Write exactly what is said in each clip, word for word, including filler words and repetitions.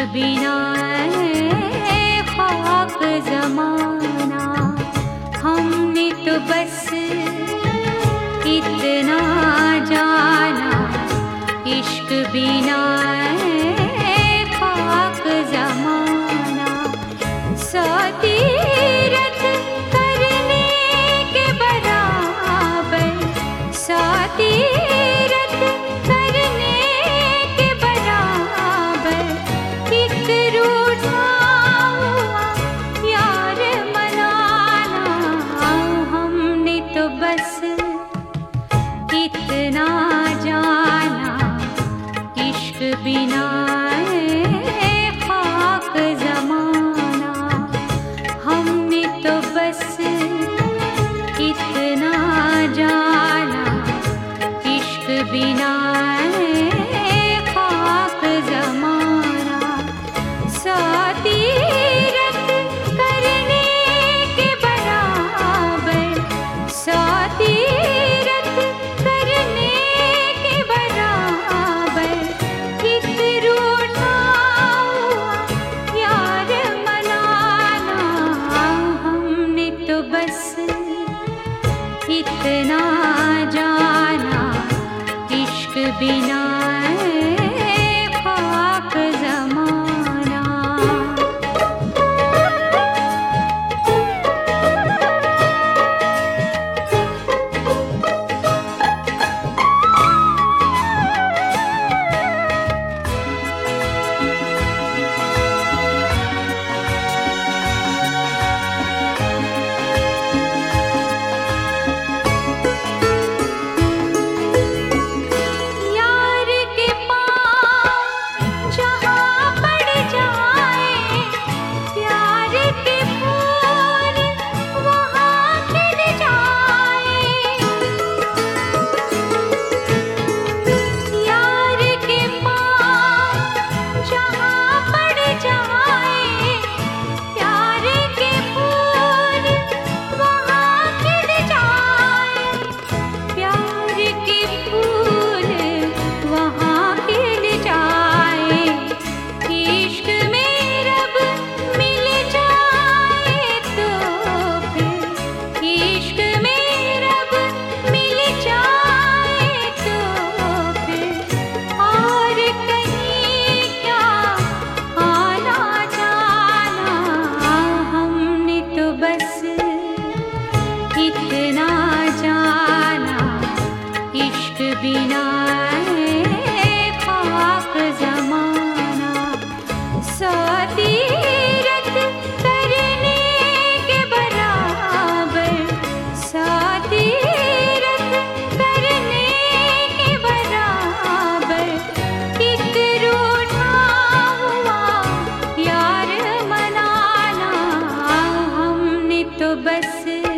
बिना है खाक ज़माना। हमने तो बस इतना जाना, इश्क बिना है खाक ज़माना। सौ तीरथ करने के बराबर, सौ तीरथ करने के बराबर, एक रूठा हुआ यार मनाना। हमने तो बस इतना जाना, इश्क बिना है खाक ज़माना। हमने तो बस इतना जाना, इश्क बिना है खाक ज़माना। सौ तीरथ करने के बराबर, सौ तीरथ करने के बराबर, एक रूठा हुआ यार मनाना। हमने तो बस इतना जाना, इश्क बिना है खाक ज़माना। यार के पाँव जहाँ पड़ जाए, प्यार के फूल वहाँ खिल जाए। यार के पाँव जहाँ पड़ जाए, प्यार के फूल वहाँ खिल जाए। प्यार के फूल वहाँ खिल जाए। इश्क में रब मिल जाए तो फिर, इश्क में रब मिल जाए तो फिर, और कहीं क्या आना जाना। हमने तो बस इतना जाना, इश्क बिना है खाक ज़माना। सौ तीरथ करने के बराबर, सौ तीरथ करने के बराबर, एक रूठा हुआ यार मनाना। हमने तो बस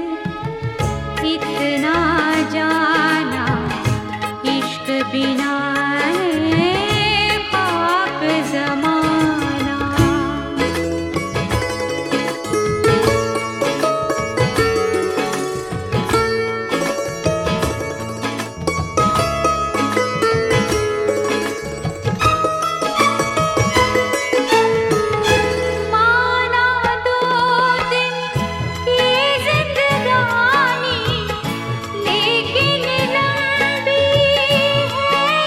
इतना जाना, इश्क बिना है खाक ज़माना। माना दो दिन की जिंदगानी, लेकिन लंबी है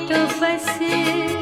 तो बस